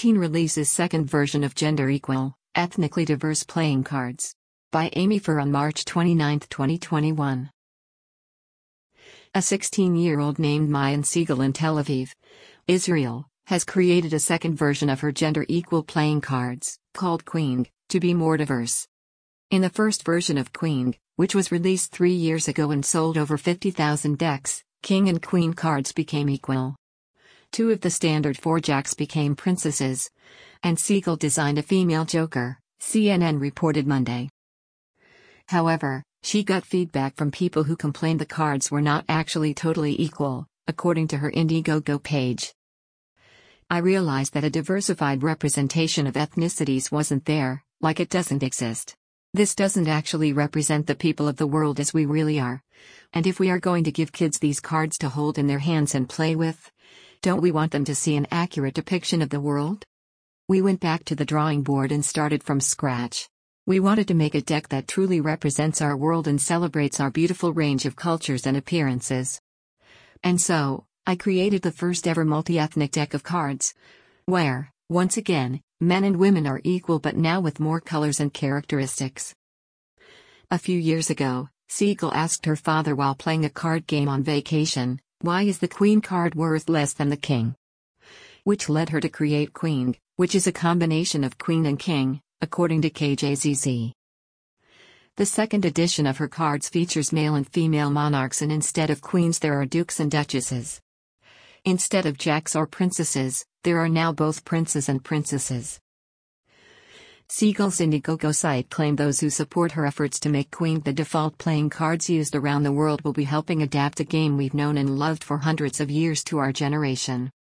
16 releases second version of Gender Equal, Ethnically Diverse Playing Cards. By Amy Fur on March 29, 2021. A 16-year-old named Maayan Segal in Tel Aviv, Israel, has created a second version of her gender equal playing cards, called Queen, to be more diverse. In the first version of Queen, which was released 3 years ago and sold over 50,000 decks, King and Queen cards became equal. 2 of the standard 4 jacks became princesses, and Segal designed a female joker, CNN reported Monday. However, she got feedback from people who complained the cards were not actually totally equal, according to her Indiegogo page. I realized that a diversified representation of ethnicities wasn't there, like it doesn't exist. This doesn't actually represent the people of the world as we really are. And if we are going to give kids these cards to hold in their hands and play with, don't we want them to see an accurate depiction of the world? We went back to the drawing board and started from scratch. We wanted to make a deck that truly represents our world and celebrates our beautiful range of cultures and appearances. And so, I created the first ever multi-ethnic deck of cards, where, once again, men and women are equal but now with more colors and characteristics. A few years ago, Segal asked her father while playing a card game on vacation, "Why is the Queen card worth less than the King?" Which led her to create Queen, which is a combination of Queen and King, according to KJZZ. The second edition of her cards features male and female monarchs, and instead of queens there are dukes and duchesses. Instead of jacks or princesses, there are now both princes and princesses. Segal's Indiegogo site claimed those who support her efforts to make Queen the default playing cards used around the world will be helping adapt a game we've known and loved for hundreds of years to our generation.